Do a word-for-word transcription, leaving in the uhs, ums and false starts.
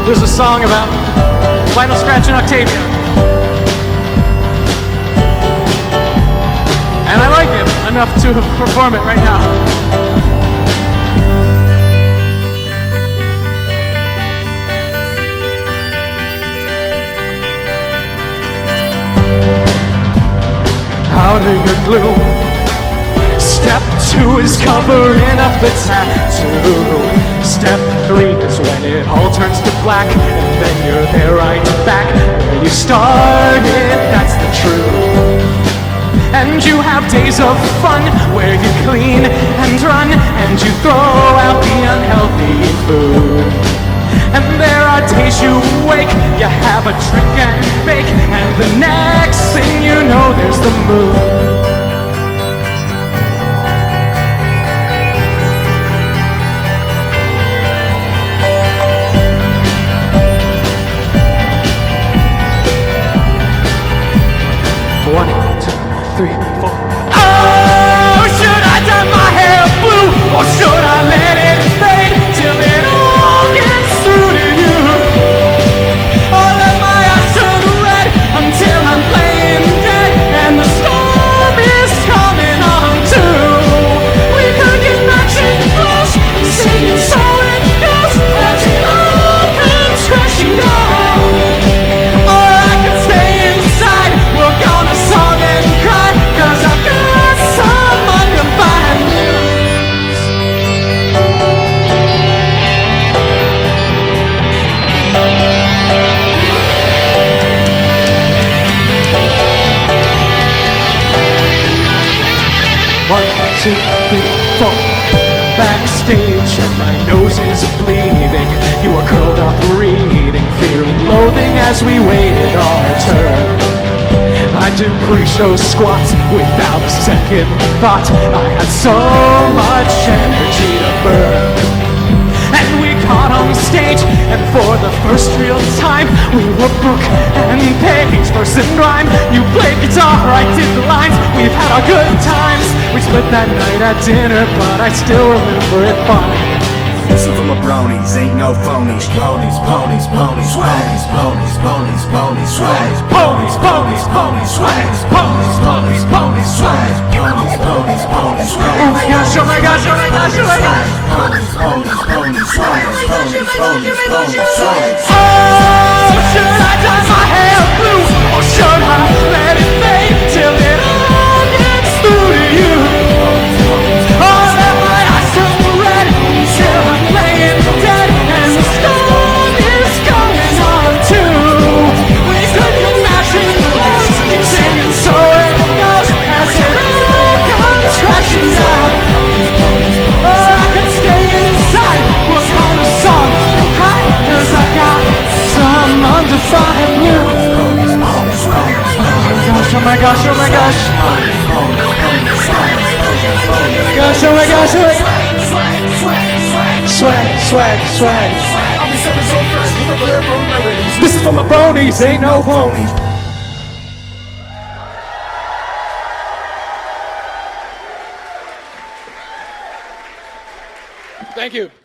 There's a song about Lionel Scratch and Octavia, and I like it enough to perform it right now. Powder your glue. Step two is covering up the tattoo. Step three is when it all turns to black, and then you're there right back where you started. That's the truth. And you have days of fun where you clean and run, and you throw out the unhealthy food. And there are days you wake, you have a drink and bake, and the next thing you know, there's the moon. One, two, three, four. Oh, should I dye my hair blue, or should I let it fade till it all gets through to you? Or let my eyes turn red until I'm playing dead and the storm is coming on too? We could get matching close, singing so it goes as it all comes crashing down. Or I could stay inside, work on a song and cry, cause I've got some undefined news. One, two, three, four. Backstage and my nose is bleeding. You are curled up reading, fearing loathing as we waited our turn. I did pre-show squats without a second thought. I had so much energy to burn. And we got on stage, and for the first real time, we were book and page, verse and rhyme. You played guitar, I did the lines. We've had our good times. We split that night at dinner, but I still remember it fine. Listen from a bronies, ain't no phonies. Ponies, ponies, ponies, ponies, ponies, ponies, ponies, swag. Ponies, ponies, ponies, swag. Ponies, ponies, ponies, swag. Ponies, ponies, ponies, swag. Oh my gosh, oh my gosh, oh my gosh, oh my gosh. Ponies, ponies, ponies, swag. Ponies, ponies, ponies, swag. Oh, should I dye my hair blue, or should I let it fade till it all gets through to you? Or let my eyes turn red till I'm playing dead and the storm is going on too? We could get matching clothes, singing so it goes as it all comes crashing down. Or I could stay inside, work on a song and cry, cause I got some undefined blues. Oh my gosh, oh my gosh, oh my gosh. Gosh, oh my gosh, oh my gosh. Swag, swag, swag. This is for my bronies, ain't no ponies. Thank you.